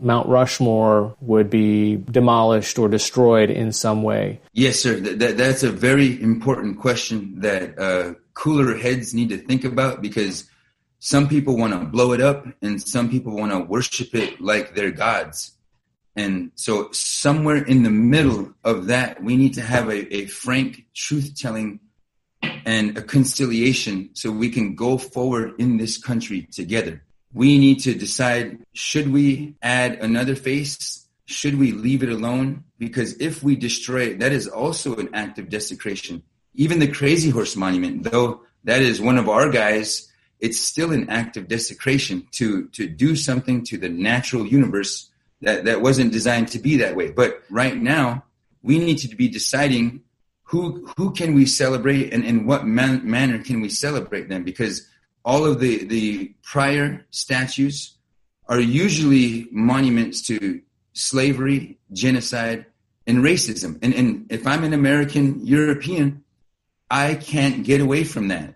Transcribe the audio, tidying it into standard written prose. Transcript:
Mount Rushmore would be demolished or destroyed in some way? Yes, sir. That's a very important question that cooler heads need to think about, because some people want to blow it up and some people want to worship it like they're gods. And so somewhere in the middle of that, we need to have a frank truth-telling and a conciliation so we can go forward in this country together. We need to decide, should we add another face? Should we leave it alone? Because if we destroy it, that is also an act of desecration. Even the Crazy Horse Monument, though that is one of our guys, it's still an act of desecration to do something to the natural universe that wasn't designed to be that way. But right now, we need to be deciding who can we celebrate and in what manner can we celebrate them, because all of the prior statues are usually monuments to slavery, genocide, and racism. And if I'm an American European, I can't get away from that.